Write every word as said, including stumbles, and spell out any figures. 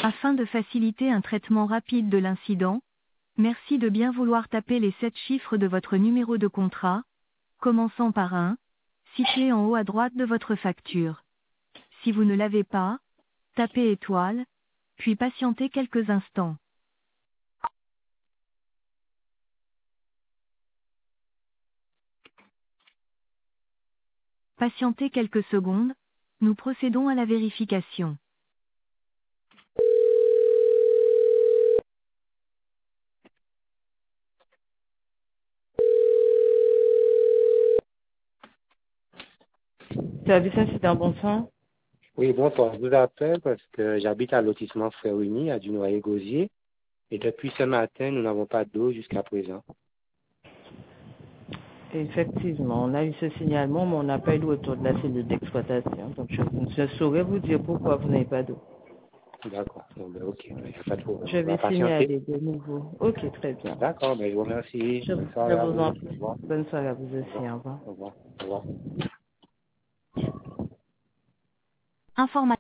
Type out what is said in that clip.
Afin de faciliter un traitement rapide de l'incident, merci de bien vouloir taper les sept chiffres de votre numéro de contrat, commençant par un, situé en haut à droite de votre facture. Si vous ne l'avez pas, tapez étoile, puis patientez quelques instants. Patientez quelques secondes, nous procédons à la vérification. Service incident, bonsoir. Oui, bonsoir. Je vous appelle parce que j'habite à lotissement Frères Unis, à Dunoyer-Gosier. Et depuis ce matin, nous n'avons pas d'eau jusqu'à présent. Effectivement, on a eu ce signalement, mais on n'a pas eu de retour de la cellule d'exploitation. Donc, je, je saurais vous dire pourquoi vous n'avez pas d'eau. D'accord. Bon, ben, ok. Il n'y a pas de problème. Je On va vais patienter. signaler de nouveau. Ok, très bien. D'accord. Ben, je vous remercie. Je, Bonne je soirée à vous vous. en Au prie. revoir. Bonne soirée à vous Au aussi. revoir. Au revoir. Au revoir. Au revoir. Information.